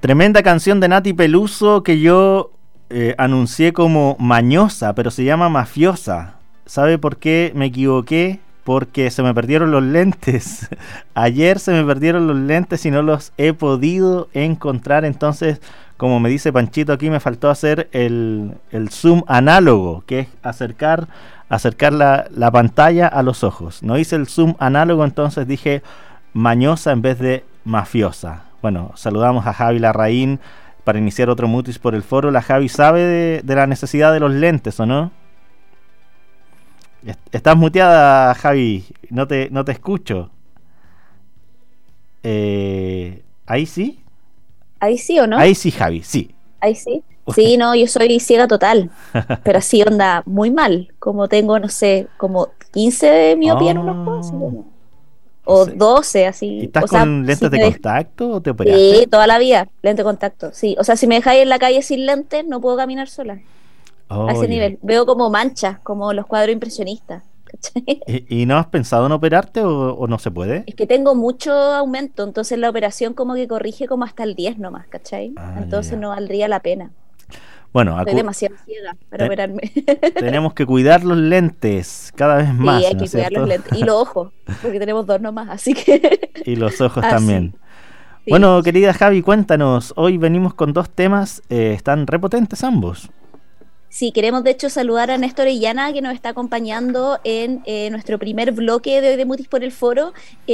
Tremenda canción de Nati Peluso que yo anuncié como mañosa, pero se llama mafiosa. ¿Sabe por qué me equivoqué? Porque se me perdieron los lentes. Ayer se me perdieron los lentes y no los he podido encontrar. Entonces, como me dice Panchito aquí, me faltó hacer el zoom análogo, que es acercar la pantalla a los ojos. No hice el zoom análogo, entonces dije mañosa en vez de mafiosa. Bueno, saludamos a Javi Larraín para iniciar otro Mutis por el foro. La Javi sabe de la necesidad de los lentes, ¿o no? Estás muteada, Javi. No te escucho. ¿Ahí sí? ¿Ahí sí o no? Ahí sí, Javi, sí. ¿Ahí sí? Sí, no, yo soy ciega total. Pero así onda muy mal. Como tengo, no sé, como 15 de miopía en unos ojos. Así como, o 12, así. ¿Estás con lentes de contacto o te operaste? Sí, toda la vida, lente de contacto. Sí, o sea, si me dejáis en la calle sin lentes, no puedo caminar sola. A ese nivel. Veo como manchas, como los cuadros impresionistas. ¿Cachai? ¿Y no has pensado en operarte o no se puede? Es que tengo mucho aumento, entonces la operación como que corrige como hasta el 10 nomás, ¿cachai? Entonces no valdría la pena. Bueno, estoy demasiado ciega para operarme. Tenemos que cuidar los lentes cada vez más. Sí, hay que cuidar los lentes. Y los ojos, porque tenemos 2 nomás, así que... Y los ojos también. Sí. Bueno, querida Javi, cuéntanos. Hoy venimos con 2 temas, están repotentes ambos. Sí, queremos de hecho saludar a Néstor Illana, que nos está acompañando en nuestro primer bloque de hoy de Mutis por el Foro,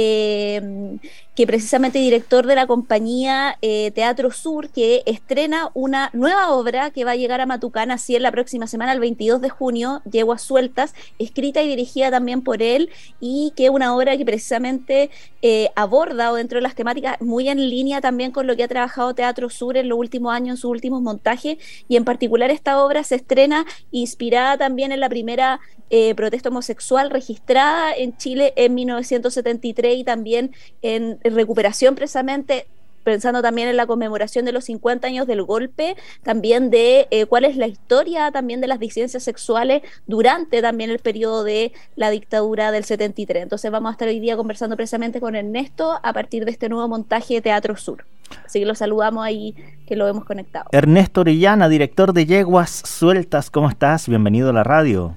que precisamente es director de la compañía Teatro Sur, que estrena una nueva obra que va a llegar a Matucán así en la próxima semana, el 22 de junio, Yeguas Sueltas, escrita y dirigida también por él, y que es una obra que precisamente aborda, o dentro de las temáticas, muy en línea también con lo que ha trabajado Teatro Sur en los últimos años, en sus últimos montajes, y en particular esta obra se estrena inspirada también en la primera protesta homosexual registrada en Chile en 1973 y también en recuperación precisamente, pensando también en la conmemoración de los 50 años del golpe, también de cuál es la historia también de las disidencias sexuales durante también el periodo de la dictadura del 73. Entonces vamos a estar hoy día conversando precisamente con Ernesto a partir de este nuevo montaje de Teatro Sur. Así que lo saludamos ahí, que lo hemos conectado. Ernesto Orellana, director de Yeguas Sueltas, ¿cómo estás? Bienvenido a la radio.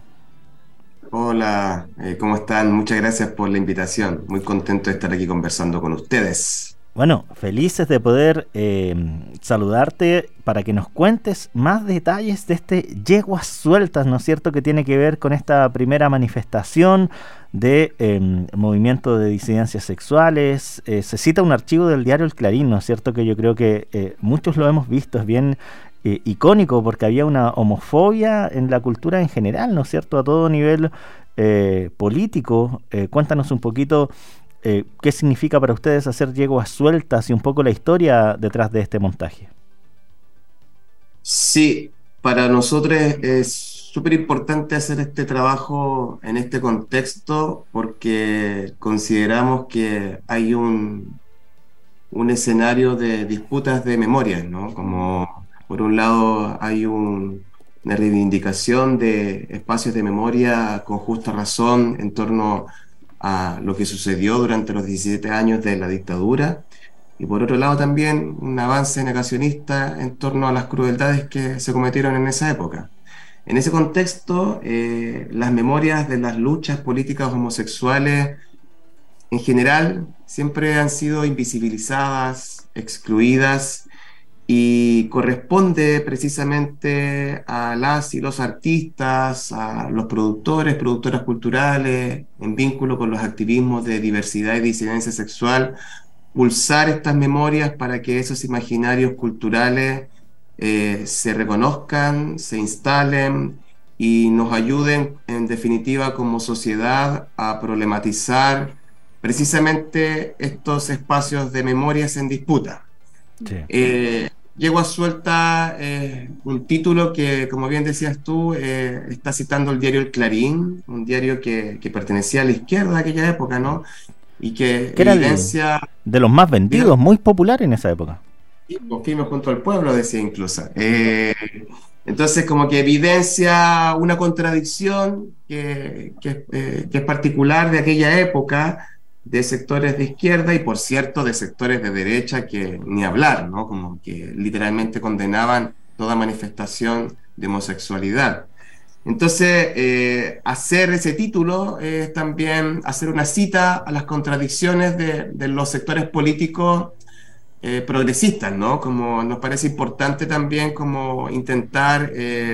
Hola, ¿cómo están? Muchas gracias por la invitación. Muy contento de estar aquí conversando con ustedes. Bueno, felices de poder saludarte para que nos cuentes más detalles de este Yeguas Sueltas, ¿no es cierto?, que tiene que ver con esta primera manifestación de movimiento de disidencias sexuales. Se cita un archivo del diario El Clarín, ¿no es cierto?, que yo creo que muchos lo hemos visto, es bien icónico porque había una homofobia en la cultura en general, ¿no es cierto?, a todo nivel político. Cuéntanos un poquito qué significa para ustedes hacer Yeguas Sueltas y un poco la historia detrás de este montaje. Sí, para nosotros es súper importante hacer este trabajo en este contexto porque consideramos que hay un escenario de disputas de memorias, ¿no? Como por un lado hay una reivindicación de espacios de memoria con justa razón en torno a lo que sucedió durante los 17 años de la dictadura, y por otro lado también un avance negacionista en torno a las crueldades que se cometieron en esa época. En ese contexto, las memorias de las luchas políticas homosexuales en general siempre han sido invisibilizadas, excluidas, y corresponde precisamente a las y los artistas, a los productores, productoras culturales, en vínculo con los activismos de diversidad y disidencia sexual, pulsar estas memorias para que esos imaginarios culturales se reconozcan, se instalen y nos ayuden, en definitiva, como sociedad, a problematizar precisamente estos espacios de memorias en disputa. Sí. Yeguas Sueltas, un título que, como bien decías tú, está citando el diario El Clarín, un diario que pertenecía a la izquierda de aquella época, ¿no? Y que evidencia... Era de los más vendidos, muy popular en esa época. Firme junto al pueblo, decía incluso. Entonces, como que evidencia una contradicción que es particular de aquella época, de sectores de izquierda y, por cierto, de sectores de derecha que ni hablar, ¿no? Como que literalmente condenaban toda manifestación de homosexualidad. Entonces, hacer ese título es también hacer una cita a las contradicciones de los sectores políticos progresistas, ¿no? Como nos parece importante también como intentar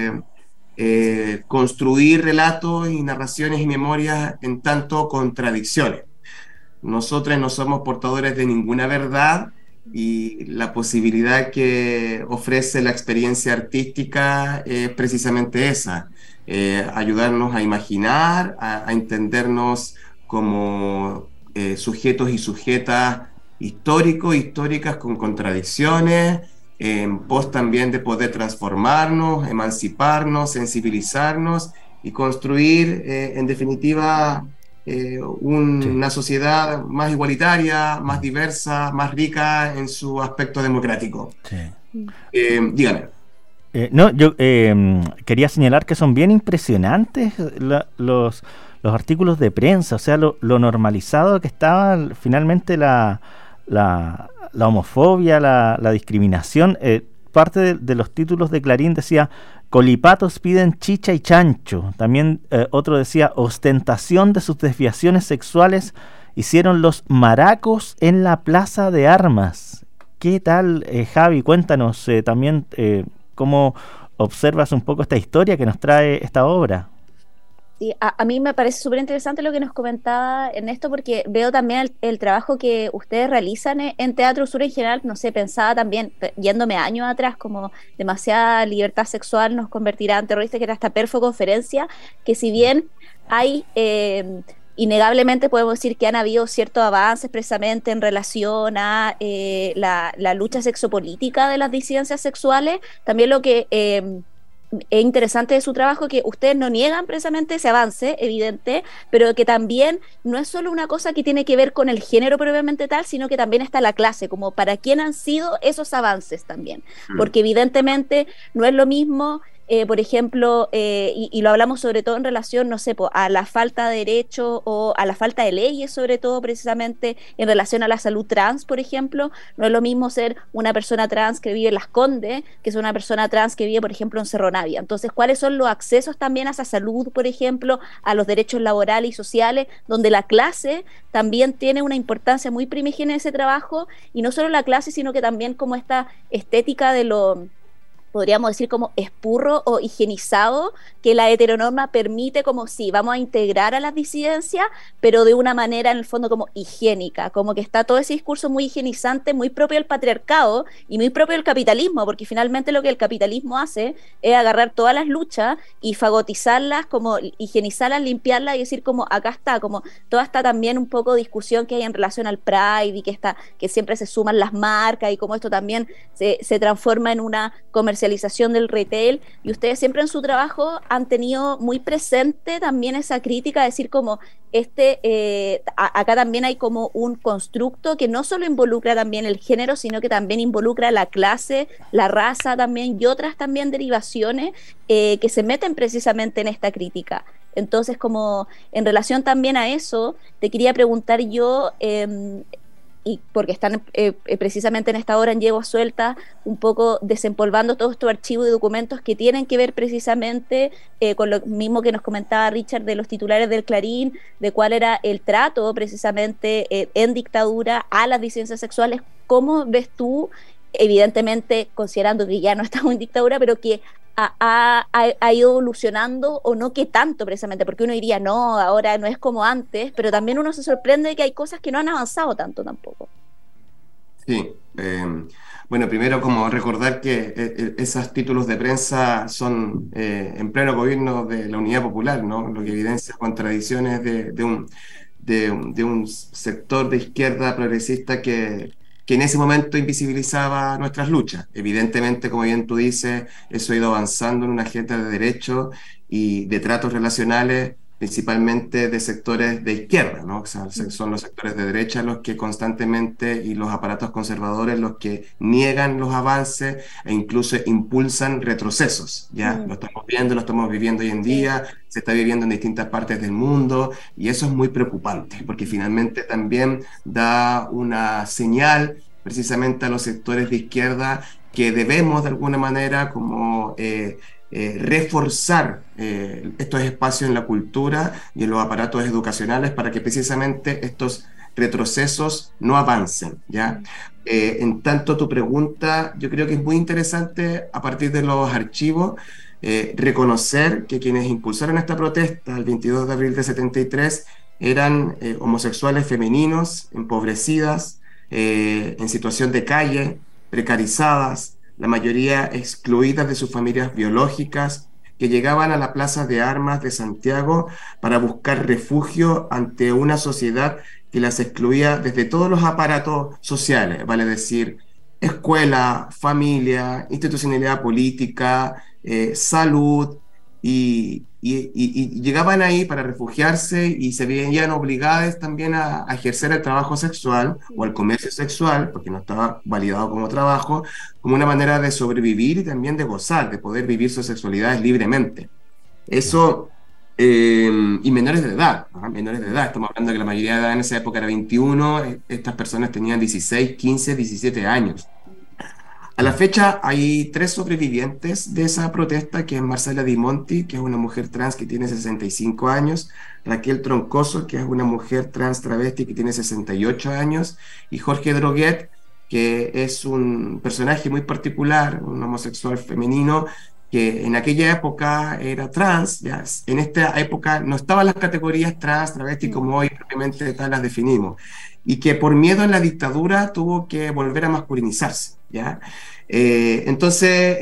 construir relatos y narraciones y memorias en tanto contradicciones. Nosotros no somos portadores de ninguna verdad y la posibilidad que ofrece la experiencia artística es precisamente esa, ayudarnos a imaginar, a entendernos como sujetos y sujetas históricos, históricas con contradicciones, en pos también de poder transformarnos, emanciparnos, sensibilizarnos y construir, en definitiva, Sí. una sociedad más igualitaria, más diversa, más rica en su aspecto democrático. Sí. Dígame. No, yo quería señalar que son bien impresionantes los artículos de prensa, o sea, lo normalizado que estaba finalmente la homofobia, la discriminación. Parte de los títulos de Clarín decía, colipatos piden chicha y chancho. También otro decía, ostentación de sus desviaciones sexuales hicieron los maracos en la plaza de armas. ¿Qué tal, Javi? Cuéntanos también cómo observas un poco esta historia que nos trae esta obra. Sí, a mí me parece súper interesante lo que nos comentaba Ernesto, porque veo también el trabajo que ustedes realizan en Teatro Sur en general. No sé, pensaba también, yéndome años atrás, como demasiada libertad sexual nos convertirá en terroristas, que era esta perfoconferencia, que si bien hay, innegablemente podemos decir que han habido ciertos avances precisamente en relación a la lucha sexopolítica de las disidencias sexuales, también lo que es interesante de su trabajo que ustedes no niegan precisamente ese avance evidente, pero que también no es solo una cosa que tiene que ver con el género propiamente tal, sino que también está la clase, como para quién han sido esos avances también, porque evidentemente no es lo mismo. Por ejemplo, y lo hablamos sobre todo en relación, no sé, a la falta de derechos o a la falta de leyes, sobre todo precisamente en relación a la salud trans, por ejemplo. No es lo mismo ser una persona trans que vive en Las Condes que ser una persona trans que vive, por ejemplo, en Cerro Navia. Entonces, ¿cuáles son los accesos también a esa salud, por ejemplo, a los derechos laborales y sociales, donde la clase también tiene una importancia muy primigenia en ese trabajo, y no solo la clase, sino que también como esta estética de lo, podríamos decir, como espurro o higienizado, que la heteronorma permite, como si vamos a integrar a las disidencias, pero de una manera en el fondo como higiénica, como que está todo ese discurso muy higienizante, muy propio del patriarcado y muy propio del capitalismo, porque finalmente lo que el capitalismo hace es agarrar todas las luchas y fagotizarlas, como higienizarlas, limpiarlas y decir como acá está, como toda esta también un poco discusión que hay en relación al Pride y que siempre se suman las marcas y cómo esto también se transforma en una comercialización del retail, y ustedes siempre en su trabajo han tenido muy presente también esa crítica, decir como acá también hay como un constructo que no solo involucra también el género, sino que también involucra la clase, la raza también y otras también derivaciones que se meten precisamente en esta crítica. Entonces, como en relación también a eso, te quería preguntar yo, y porque están precisamente en esta hora en Yegua Suelta, un poco desempolvando todos estos archivos y documentos que tienen que ver precisamente con lo mismo que nos comentaba Richard de los titulares del Clarín, de cuál era el trato precisamente en dictadura a las disidencias sexuales. ¿Cómo ves tú, evidentemente considerando que ya no estamos en dictadura, pero que ha ido evolucionando, o no que tanto precisamente, porque uno diría, no, ahora no es como antes, pero también uno se sorprende de que hay cosas que no han avanzado tanto tampoco? Sí, bueno, primero como recordar que esos títulos de prensa son en pleno gobierno de la Unidad Popular, ¿no? Lo que evidencia contradicciones de un sector de izquierda progresista que en ese momento invisibilizaba nuestras luchas. Evidentemente, como bien tú dices, eso ha ido avanzando en una agenda de derechos y de tratos relacionales principalmente de sectores de izquierda, ¿no? O sea, son los sectores de derecha los que constantemente, y los aparatos conservadores, los que niegan los avances e incluso impulsan retrocesos, ¿ya? Lo estamos viendo, lo estamos viviendo hoy en día, se está viviendo en distintas partes del mundo, y eso es muy preocupante, porque finalmente también da una señal precisamente a los sectores de izquierda que debemos de alguna manera como reforzar estos espacios en la cultura y en los aparatos educacionales para que precisamente estos retrocesos no avancen, ¿ya? En tanto, tu pregunta, yo creo que es muy interesante a partir de los archivos reconocer que quienes impulsaron esta protesta el 22 de abril de 73 eran homosexuales femeninos, empobrecidas, en situación de calle, precarizadas, la mayoría excluidas de sus familias biológicas, que llegaban a la Plaza de Armas de Santiago para buscar refugio ante una sociedad que las excluía desde todos los aparatos sociales, vale decir, escuela, familia, institucionalidad política, salud, y llegaban ahí para refugiarse y se veían obligadas también a ejercer el trabajo sexual o el comercio sexual, porque no estaba validado como trabajo, como una manera de sobrevivir y también de gozar, de poder vivir sus sexualidades libremente. Eso, y menores de edad, ¿no? Menores de edad, estamos hablando de que la mayoría de edad en esa época era 21, estas personas tenían 16, 15, 17 años. A la fecha hay 3 sobrevivientes de esa protesta, que es Marcela Di Monti, que es una mujer trans que tiene 65 años, Raquel Troncoso, que es una mujer trans travesti que tiene 68 años, y Jorge Droguet, que es un personaje muy particular, un homosexual femenino, que en aquella época era trans, ya en esta época no estaban las categorías trans, travesti como hoy propiamente tal las definimos, y que por miedo en la dictadura tuvo que volver a masculinizarse, ¿ya? Entonces,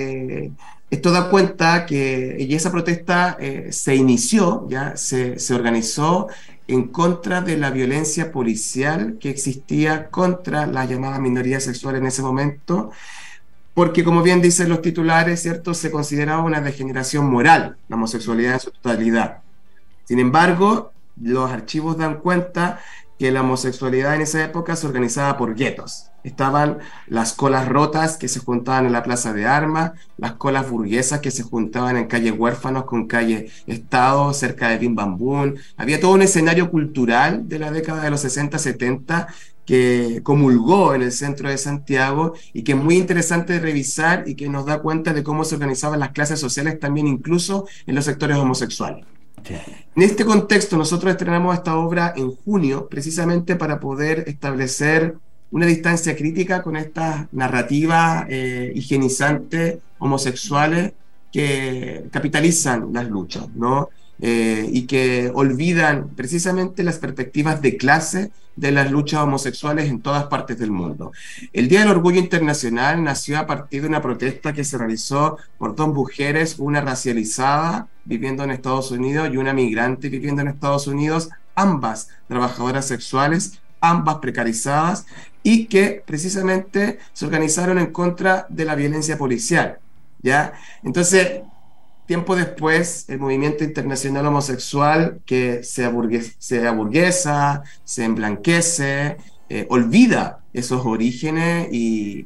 esto da cuenta que y esa protesta se inició, ¿ya? Se organizó en contra de la violencia policial que existía contra la llamada minoría sexual en ese momento, porque como bien dicen los titulares, ¿cierto?, se consideraba una degeneración moral la homosexualidad en su totalidad. Sin embargo, los archivos dan cuenta que la homosexualidad en esa época se organizaba por guetos. Estaban las colas rotas que se juntaban en la Plaza de Armas, las colas burguesas que se juntaban en calle Huérfanos con calle Estado, cerca de Bim Bam Boom. Había todo un escenario cultural de la década de los 60-70 que comulgó en el centro de Santiago y que es muy interesante de revisar y que nos da cuenta de cómo se organizaban las clases sociales también incluso en los sectores homosexuales. Sí. En este contexto nosotros estrenamos esta obra en junio precisamente para poder establecer una distancia crítica con estas narrativas higienizantes homosexuales que capitalizan las luchas, ¿no? Y que olvidan precisamente las perspectivas de clase de las luchas homosexuales en todas partes del mundo. El Día del Orgullo Internacional nació a partir de una protesta que se realizó por 2 mujeres, una racializada viviendo en Estados Unidos y una migrante viviendo en Estados Unidos, ambas trabajadoras sexuales, ambas precarizadas, y que precisamente se organizaron en contra de la violencia policial, ¿ya? Entonces, tiempo después, el movimiento internacional homosexual que se aburguesa, se emblanquece, olvida esos orígenes y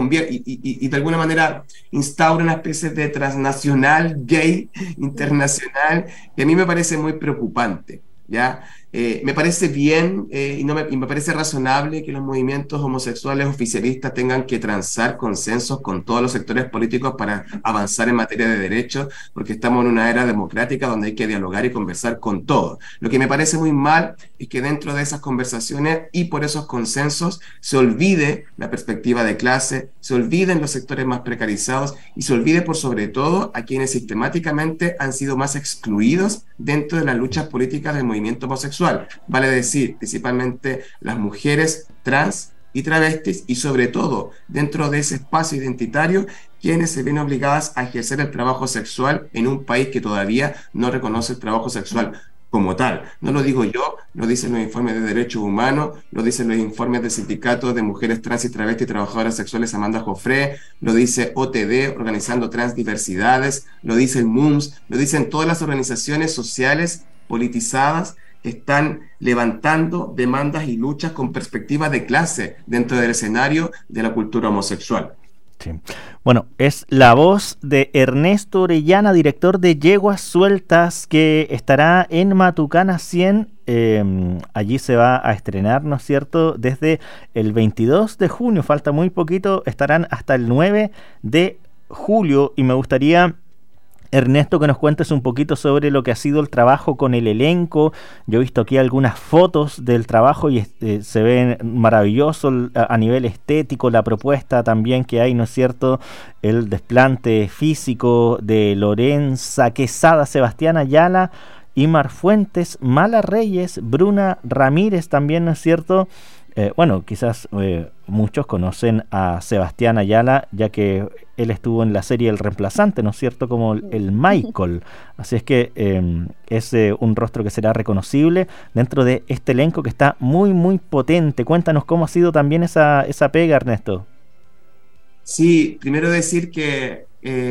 de alguna manera instaura una especie de transnacional gay internacional que a mí me parece muy preocupante, ¿ya? Me parece bien y me parece razonable que los movimientos homosexuales oficialistas tengan que transar consensos con todos los sectores políticos para avanzar en materia de derechos, porque estamos en una era democrática donde hay que dialogar y conversar con todos. Lo que me parece muy mal es que dentro de esas conversaciones y por esos consensos se olvide la perspectiva de clase, se olviden los sectores más precarizados y se olvide por sobre todo a quienes sistemáticamente han sido más excluidos dentro de las luchas políticas del movimiento homosexual. Vale decir, principalmente las mujeres trans y travestis, y sobre todo dentro de ese espacio identitario, quienes se ven obligadas a ejercer el trabajo sexual en un país que todavía no reconoce el trabajo sexual como tal. No lo digo yo, lo dicen los informes de derechos humanos, lo dicen los informes del Sindicato de Mujeres Trans y Travestis y Trabajadoras Sexuales Amanda Jofré, lo dice OTD, Organizando Transdiversidades, lo dice el MUMS, lo dicen todas las organizaciones sociales politizadas están levantando demandas y luchas con perspectivas de clase dentro del escenario de la cultura homosexual. Sí. Bueno, es la voz de Ernesto Orellana, director de Yeguas Sueltas, que estará en Matucana 100. Allí se va a estrenar, ¿no es cierto?, desde el 22 de junio, falta muy poquito, estarán hasta el 9 de julio, y me gustaría, Ernesto, que nos cuentes un poquito sobre lo que ha sido el trabajo con el elenco. Yo he visto aquí algunas fotos del trabajo y se ven maravilloso a nivel estético, la propuesta también que hay, ¿no es cierto? El desplante físico de Lorenza Quesada, Sebastián Ayala, Imar Fuentes, Mala Reyes, Bruna Ramírez también, ¿no es cierto? Bueno, quizás muchos conocen a Sebastián Ayala, ya que él estuvo en la serie El Reemplazante, ¿no es cierto?, como el Michael. Así es que es un rostro que será reconocible dentro de este elenco que está muy, muy potente. Cuéntanos cómo ha sido también esa pega, Ernesto. Sí, primero decir que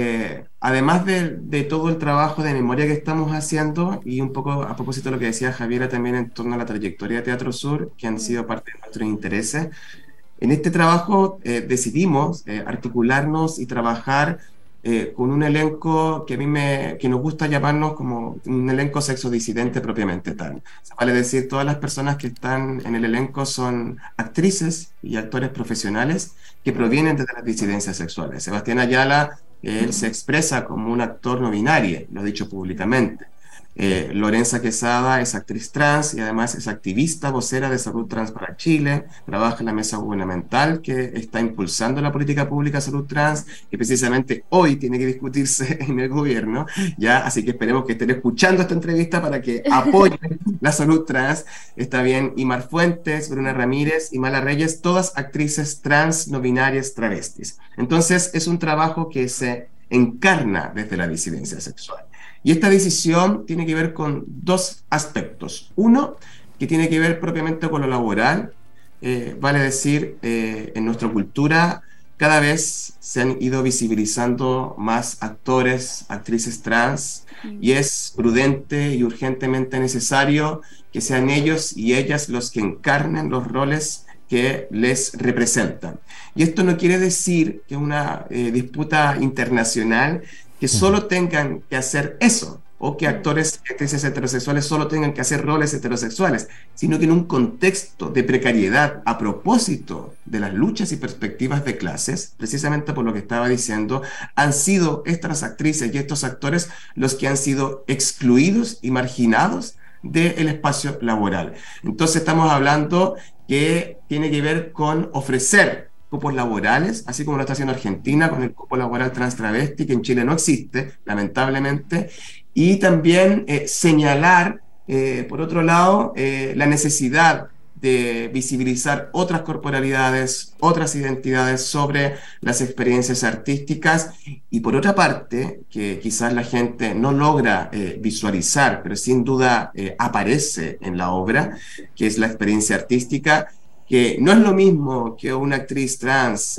además de todo el trabajo de memoria que estamos haciendo, y un poco a propósito de lo que decía Javiera también en torno a la trayectoria de Teatro Sur, que han sido parte de nuestros intereses, en este trabajo decidimos articularnos y trabajar con un elenco que que nos gusta llamarnos como un elenco sexodisidente propiamente tal. Vale decir, todas las personas que están en el elenco son actrices y actores profesionales que provienen de las disidencias sexuales. Sebastián Ayala, él se expresa como un actor no binario, lo ha dicho públicamente. Lorenza Quesada es actriz trans y además es activista, vocera de Salud Trans para Chile, trabaja en la mesa gubernamental que está impulsando la política pública de salud trans, que precisamente hoy tiene que discutirse en el gobierno, ¿ya? Así que esperemos que estén escuchando esta entrevista para que apoyen la salud trans. Está bien Imar Fuentes, Bruna Ramírez y Mala Reyes, todas actrices trans, no binarias, travestis. Entonces es un trabajo que se encarna desde la disidencia sexual. Y esta decisión tiene que ver con dos aspectos. Uno, que tiene que ver propiamente con lo laboral. Vale decir, en nuestra cultura cada vez se han ido visibilizando más actores, actrices trans, y es prudente y urgentemente necesario que sean ellos y ellas los que encarnen los roles que les representan. Y esto no quiere decir que una disputa internacional que solo tengan que hacer eso, o que actores y actrices heterosexuales solo tengan que hacer roles heterosexuales, sino que en un contexto de precariedad a propósito de las luchas y perspectivas de clases, precisamente por lo que estaba diciendo, han sido estas actrices y estos actores los que han sido excluidos y marginados del espacio laboral. Entonces estamos hablando que tiene que ver con ofrecer cupos laborales, así como lo está haciendo Argentina con el cupo laboral trans travesti, que en Chile no existe, lamentablemente, y también señalar, por otro lado, la necesidad de visibilizar otras corporalidades, otras identidades sobre las experiencias artísticas, y por otra parte, que quizás la gente no logra visualizar, pero sin duda aparece en la obra, que es la experiencia artística, que no es lo mismo que una actriz trans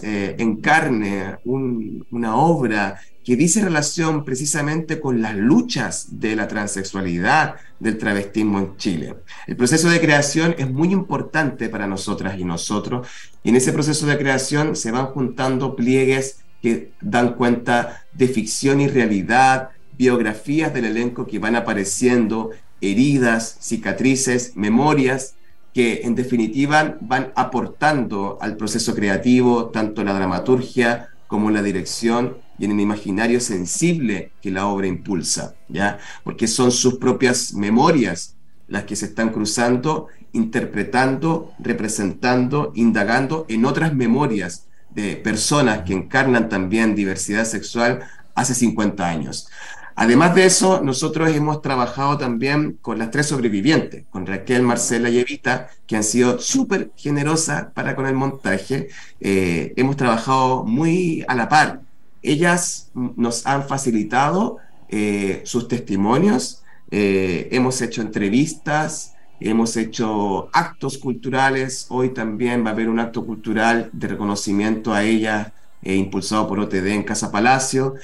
encarne una obra que dice relación precisamente con las luchas de la transexualidad, del travestismo en Chile. El proceso de creación es muy importante para nosotras y nosotros, y en ese proceso de creación se van juntando pliegues que dan cuenta de ficción y realidad, biografías del elenco que van apareciendo, heridas, cicatrices, memorias, que en definitiva van aportando al proceso creativo, tanto la dramaturgia como la dirección, y en el imaginario sensible que la obra impulsa, ¿ya? Porque son sus propias memorias las que se están cruzando, interpretando, representando, indagando en otras memorias de personas que encarnan también diversidad sexual hace 50 años. Además de eso, nosotros hemos trabajado también con las tres sobrevivientes, con Raquel, Marcela y Evita, que han sido súper generosas para con el montaje. Hemos trabajado muy a la par. Ellas nos han facilitado sus testimonios, hemos hecho entrevistas, hemos hecho actos culturales. Hoy también va a haber un acto cultural de reconocimiento a ellas impulsado por OTD en Casa Palacio.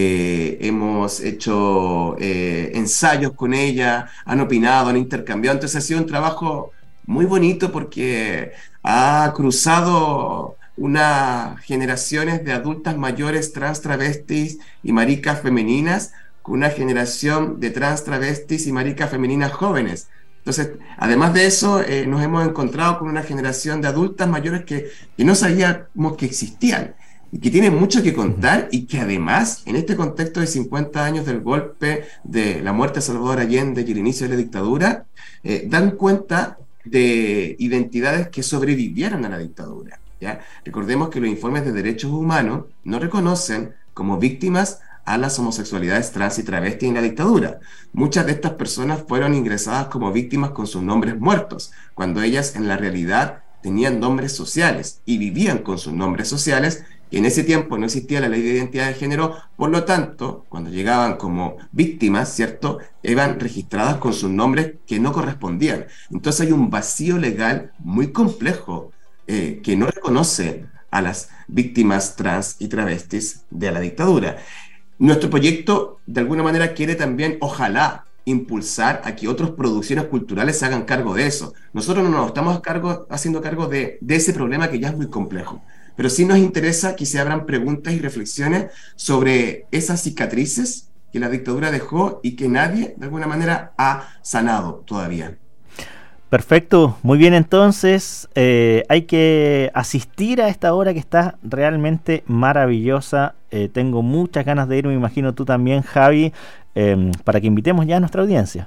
Hemos hecho ensayos con ella, han opinado, han intercambiado. Entonces ha sido un trabajo muy bonito porque ha cruzado unas generaciones de adultas mayores trans, travestis y maricas femeninas con una generación de trans, travestis y maricas femeninas jóvenes. Entonces, además de eso, nos hemos encontrado con una generación de adultas mayores que no sabíamos que existían y que tienen mucho que contar y que además, en este contexto de 50 años del golpe, de la muerte de Salvador Allende y el inicio de la dictadura, dan cuenta de identidades que sobrevivieron a la dictadura, ¿ya? Recordemos que los informes de derechos humanos no reconocen como víctimas a las homosexualidades trans y travestis en la dictadura. Muchas de estas personas fueron ingresadas como víctimas con sus nombres muertos, cuando ellas en la realidad tenían nombres sociales y vivían con sus nombres sociales, y en ese tiempo no existía la ley de identidad de género, por lo tanto, cuando llegaban como víctimas, ¿cierto?, eran registradas con sus nombres que no correspondían. Entonces hay un vacío legal muy complejo que no reconoce a las víctimas trans y travestis de la dictadura. Nuestro proyecto, de alguna manera, quiere también, ojalá, impulsar a que otras producciones culturales se hagan cargo de eso. Nosotros no nos estamos haciendo cargo de ese problema que ya es muy complejo, pero sí nos interesa que se abran preguntas y reflexiones sobre esas cicatrices que la dictadura dejó y que nadie, de alguna manera, ha sanado todavía. Perfecto, muy bien, entonces hay que asistir a esta obra que está realmente maravillosa. Tengo muchas ganas de ir, me imagino tú también, Javi, para que invitemos ya a nuestra audiencia.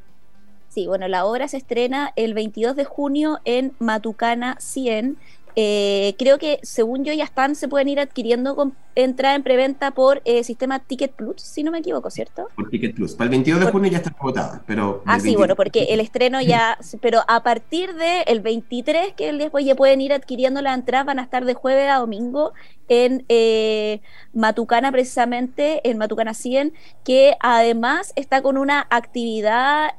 Sí, bueno, la obra se estrena el 22 de junio en Matucana 100. Creo que, según yo, se pueden ir adquiriendo con entrada en preventa por sistema Ticket Plus, si no me equivoco, ¿cierto? Por Ticket Plus. Para el 22 de junio ya está agotada, pero... sí, bueno, porque el estreno ya... Pero a partir del 23, que el después ya pueden ir adquiriendo las entradas, van a estar de jueves a domingo en Matucana, precisamente, en Matucana 100, que además está con una actividad...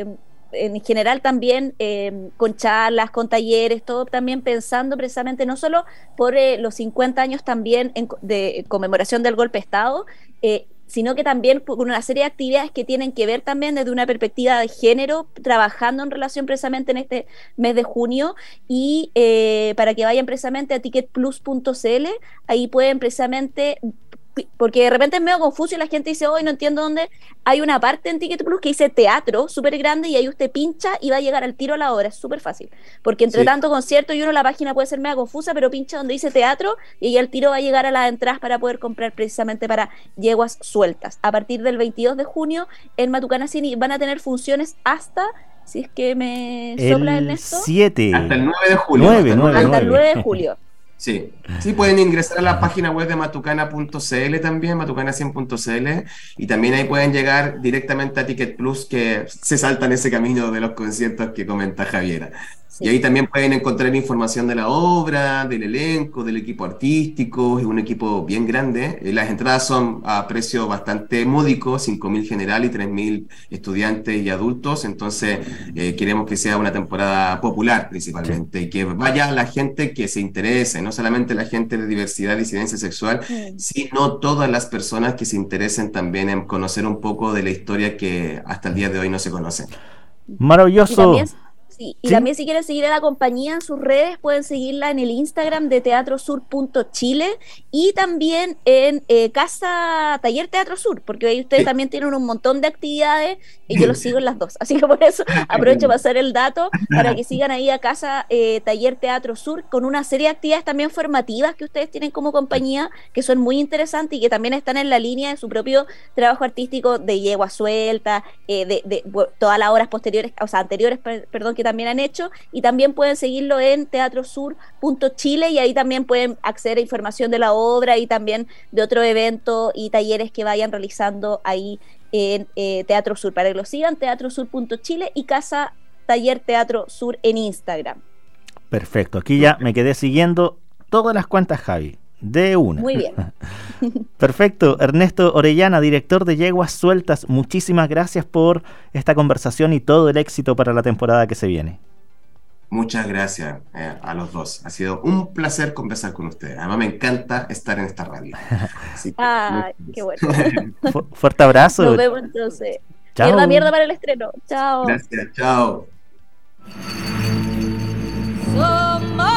en general también con charlas, con talleres, todo también pensando precisamente no solo por los 50 años también de conmemoración del golpe de Estado, sino que también por una serie de actividades que tienen que ver también desde una perspectiva de género, trabajando en relación precisamente en este mes de junio, y para que vayan precisamente a ticketplus.cl, ahí pueden precisamente... Porque de repente es medio confuso y la gente dice, hoy no entiendo dónde. Hay una parte en Ticket Plus que dice teatro, súper grande, y ahí usted pincha y va a llegar al tiro a la hora, es súper fácil. Porque entre tanto concierto y la página puede ser medio confusa, pero pincha donde dice teatro y ahí al tiro va a llegar a las entradas para poder comprar precisamente para Yeguas Sueltas. A partir del 22 de junio en Matucana Cine van a tener funciones hasta, si es que me sopla Ernesto, 7. Hasta el 9 de julio. Hasta el 9 de julio. Sí, pueden ingresar a la página web de matucana.cl también, matucana100.cl, y también ahí pueden llegar directamente a Ticket Plus, que se saltan ese camino de los conciertos que comenta Javiera. Sí. Y ahí también pueden encontrar información de la obra, del elenco, del equipo artístico. Es un equipo bien grande. Las entradas son a precio bastante módico, 5.000 general y 3.000 estudiantes y adultos. Entonces queremos que sea una temporada popular principalmente, y que vaya la gente que se interese, no solamente la gente de diversidad y disidencia sexual, sino todas las personas que se interesen también en conocer un poco de la historia que hasta el día de hoy no se conoce. Maravilloso. Y también si quieren seguir a la compañía en sus redes, pueden seguirla en el Instagram de teatrosur.chile y también en Casa Taller Teatro Sur, porque ahí ustedes también tienen un montón de actividades y yo los sigo en las dos, así que por eso aprovecho para pasar el dato para que sigan ahí a Casa Taller Teatro Sur con una serie de actividades también formativas que ustedes tienen como compañía, que son muy interesantes y que también están en la línea de su propio trabajo artístico de Yegua Suelta, de todas las obras posteriores, o sea, anteriores, perdón, que también han hecho, y también pueden seguirlo en teatrosur.chile y ahí también pueden acceder a información de la obra y también de otros eventos y talleres que vayan realizando ahí en Teatro Sur, para que lo sigan, teatrosur.chile y Casa Taller Teatro Sur en Instagram. Perfecto, aquí ya me quedé siguiendo todas las cuentas, Javi, de una. Muy bien. Perfecto. Ernesto Orellana, director de Yeguas Sueltas, muchísimas gracias por esta conversación y todo el éxito para la temporada que se viene. Muchas gracias a los dos. Ha sido un placer conversar con ustedes. Además, me encanta estar en esta radio. Así que, qué bueno. Fuerte abrazo. Nos vemos entonces. Chao. Mierda para el estreno. Chao. Gracias, chao. Somos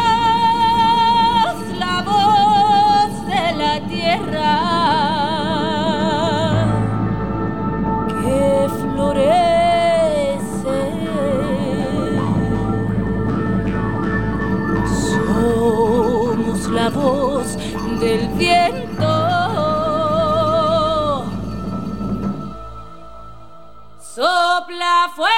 la voz de la tierra que florece. Somos la voz del viento. Sopla fuerte.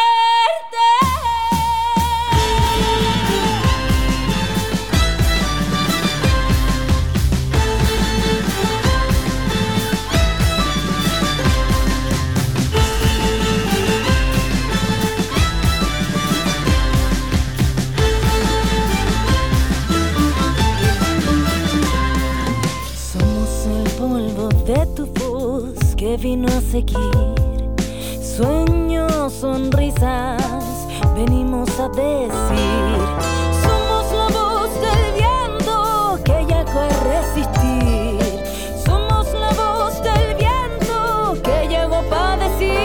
De tu voz que vino a seguir sueños, sonrisas, venimos a decir. Somos la voz del viento que llegó a resistir. Somos la voz del viento que llegó para decir.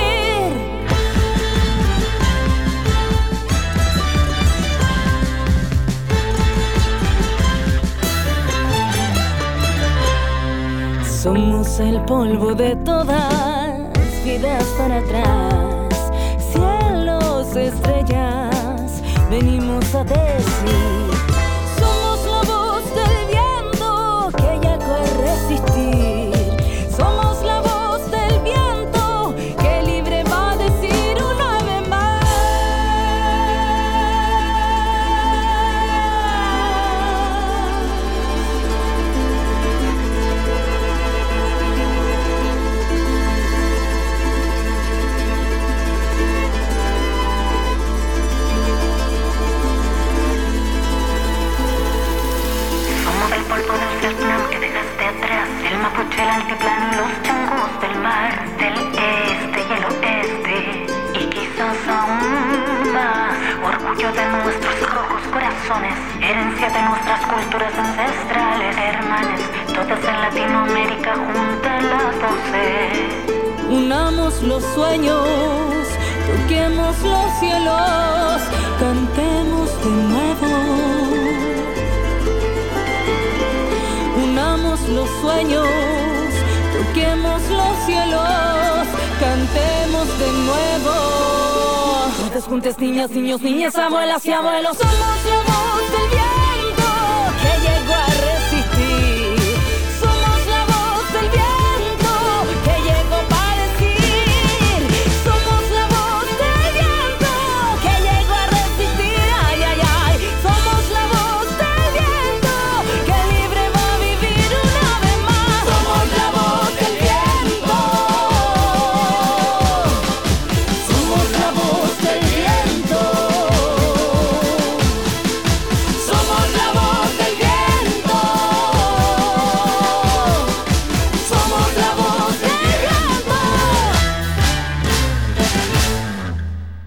Somos el polvo de todas vidas para atrás, cielos, estrellas, venimos a decir. Somos la voz del viento que llegó a resistir. Somos la voz del viento que libre va a decir una vez más. El mapuche, el altiplano y los changos del mar, del este y el oeste, y quizás aún más, orgullo de nuestros rojos corazones, herencia de nuestras culturas ancestrales, hermanas, todas en Latinoamérica juntas las voces. Unamos los sueños, toquemos los cielos, cantemos de nuevo. Unamos los sueños, toquemos los cielos, cantemos de nuevo. Todas juntas, niñas, niños, niñas, abuelas y abuelos. Somos la voz del viento que llegó a